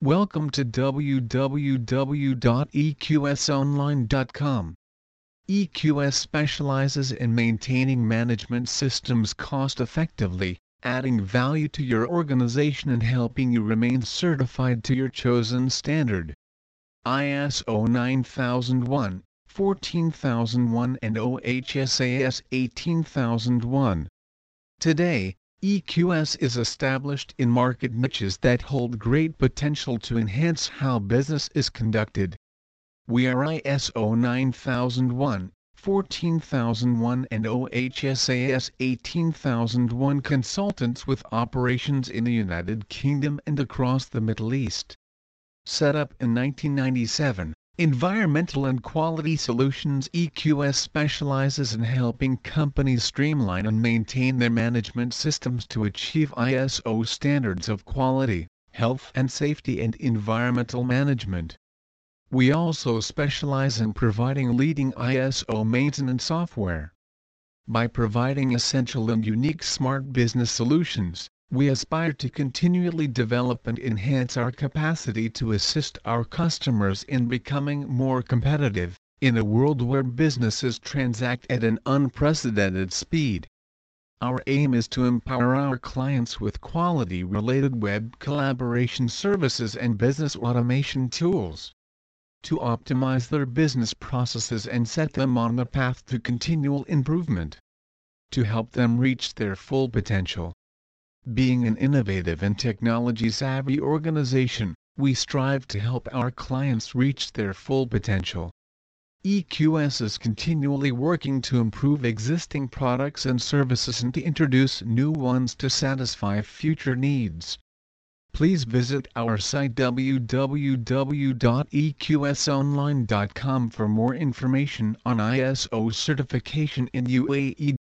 Welcome to www.eqsonline.com. EQS specializes in maintaining management systems cost-effectively, adding value to your organization and helping you remain certified to your chosen standard. ISO 9001, 14001 and OHSAS 18001. Today, EQS is established in market niches that hold great potential to enhance how business is conducted. We are ISO 9001, 14001 and OHSAS 18001 consultants with operations in the United Kingdom and across the Middle East. Set up in 1997, Environmental and Quality Solutions EQS specializes in helping companies streamline and maintain their management systems to achieve ISO standards of quality, health and safety and environmental management. We also specialize in providing leading ISO maintenance software. By providing essential and unique smart business solutions, we aspire to continually develop and enhance our capacity to assist our customers in becoming more competitive, in a world where businesses transact at an unprecedented speed. Our aim is to empower our clients with quality-related web collaboration services and business automation tools to optimize their business processes and set them on the path to continual improvement, to help them reach their full potential. Being an innovative and technology-savvy organization, we strive to help our clients reach their full potential. EQS is continually working to improve existing products and services and to introduce new ones to satisfy future needs. Please visit our site www.eqsonline.com for more information on ISO certification in UAE.